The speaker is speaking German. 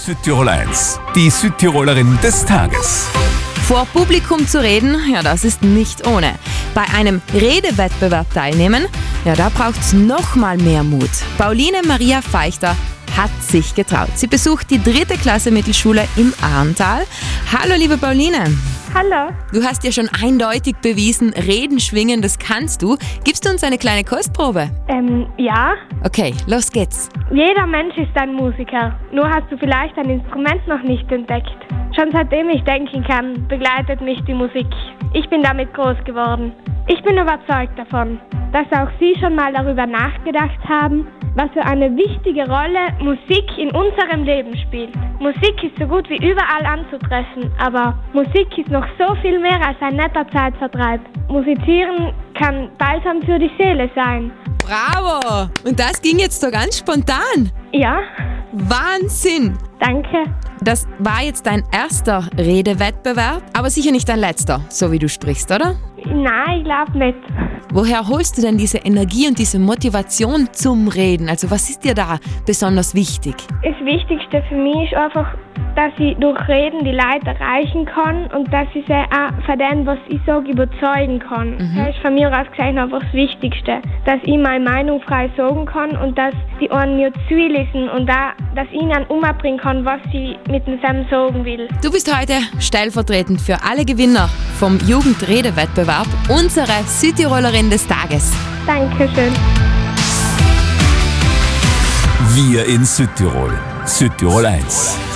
Südtirol 1, die Südtirolerin des Tages. Vor Publikum zu reden, ja, das ist nicht ohne. Bei einem Redewettbewerb teilnehmen, ja, da braucht's noch mal mehr Mut. Pauline Maria Feichter hat sich getraut. Sie besucht die 3. Klasse Mittelschule im Ahrntal. Hallo, liebe Pauline. Hallo. Du hast ja schon eindeutig bewiesen, Reden schwingen, das kannst du. Gibst du uns eine kleine Kostprobe? Ja. Okay, los geht's. Jeder Mensch ist ein Musiker. Nur hast du vielleicht ein Instrument noch nicht entdeckt. Schon seitdem ich denken kann, begleitet mich die Musik. Ich bin damit groß geworden. Ich bin überzeugt davon, dass auch Sie schon mal darüber nachgedacht haben, was für eine wichtige Rolle Musik in unserem Leben spielt. Musik ist so gut wie überall anzutreffen, aber Musik ist noch so viel mehr als ein netter Zeitvertreib. Musizieren kann balsam für die Seele sein. Bravo! Und das ging jetzt so ganz spontan. Ja, Wahnsinn! danke. Das war jetzt dein erster Redewettbewerb, aber sicher nicht dein letzter, so wie du sprichst, oder? Nein, ich glaube nicht. Woher holst du denn diese Energie und diese Motivation zum Reden? Also was ist dir da besonders wichtig? Das Wichtigste für mich ist einfach, dass ich durch Reden die Leute erreichen kann und dass ich sie auch von dem, was ich sage, überzeugen kann. Das ist von mir aus gesehen einfach das Wichtigste. Dass ich meine Meinung frei sagen kann und dass die einen mir zulesen und auch, dass ich ihnen umbringen kann, was ich mit dem Sam sagen will. Du bist heute stellvertretend für alle Gewinner vom Jugendredewettbewerb unsere Südtirolerin des Tages. Dankeschön. Wir in Südtirol. Südtirol 1.